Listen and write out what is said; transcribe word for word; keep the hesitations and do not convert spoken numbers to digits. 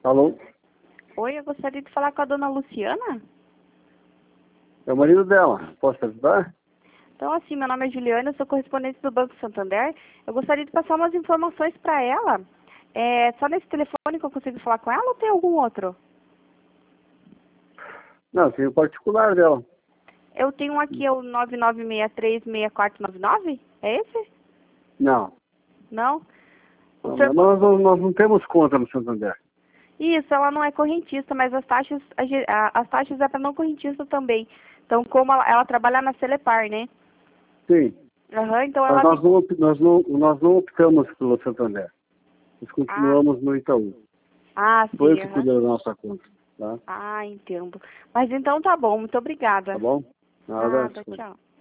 Alô? Oi, eu gostaria de falar com a dona Luciana. É o marido dela. Posso ajudar? Então, assim, meu nome é Juliana, eu sou correspondente do Banco Santander. Eu gostaria de passar umas informações para ela. É só nesse telefone que eu consigo falar com ela ou tem algum outro? Não, tem o particular dela. Eu tenho um aqui, é o nove nove seis três, seis quatro nove nove. É esse? Não. Não? O Não, senhor... nós, não- nós não temos conta no Santander. Isso, ela não é correntista, mas as taxas, a ge- a- as taxas é para não correntista também. Então, como ela, ela trabalha na Celepar, né? Sim. Aham, então Mas ela... nós não, op- nós não, nós não optamos pelo Santander. Nós Ah, continuamos no Itaú. ah, Foi o sim, que aham. cuida da nossa conta. Tá? Ah, entendo. Mas então tá bom, muito obrigada. Tá bom? Nada. Nada, tchau.